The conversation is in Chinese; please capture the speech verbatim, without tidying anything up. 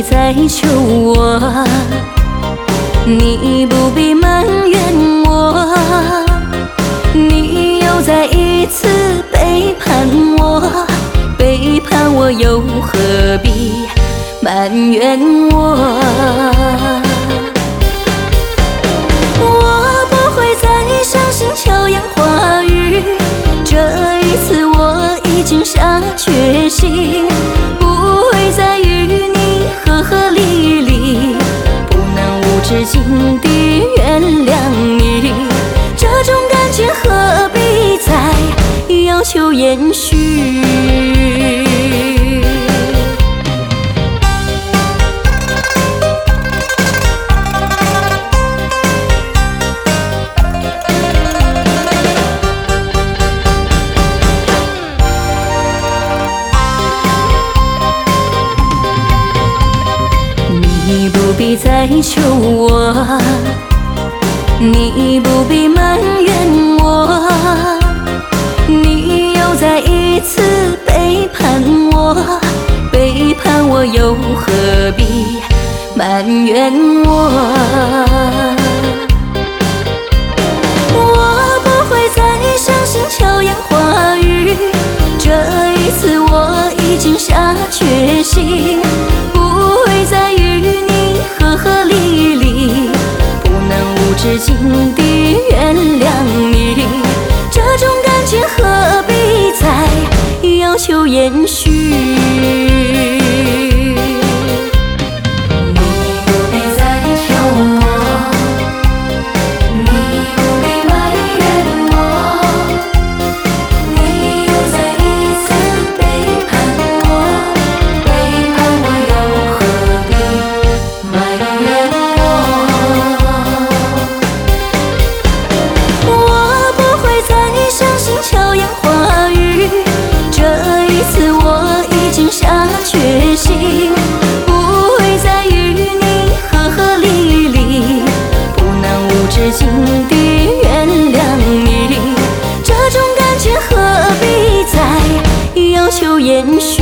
再求我，你不必埋怨我，你又再一次背叛我，背叛我又何必埋怨我？我不会再相信巧言花语，这一次我已经下决心，不会再与你和和离离，不能无止境地原谅你，这种感情何必再要求延续？你不必再求我，你不必埋怨我，你又再一次背叛我，背叛我又何必埋怨我？我不会再相信巧言花语，这一次我已经下决心，不会再与你和和离离，不能无止境地原谅你，这种感情何必再要求延续？决心不会再与你和和离离，不能无止境地原谅你，这种感情何必再要求延续？